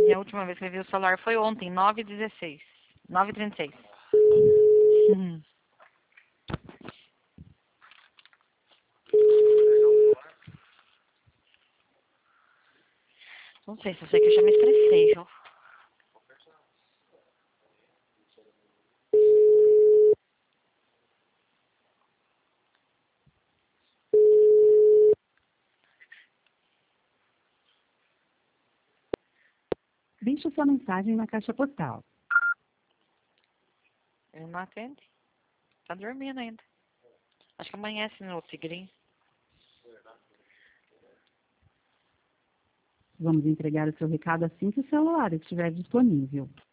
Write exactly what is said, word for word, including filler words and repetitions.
E a última vez que eu vi o celular foi ontem, nove e dezesseis. nove e trinta e seis. Uhum. Não sei, só sei que eu já me estressei, viu? Deixe sua mensagem na caixa postal. Ele não atende. Tá dormindo ainda. Acho que amanhece no Tigrinho. Vamos entregar o seu recado assim que o celular estiver disponível.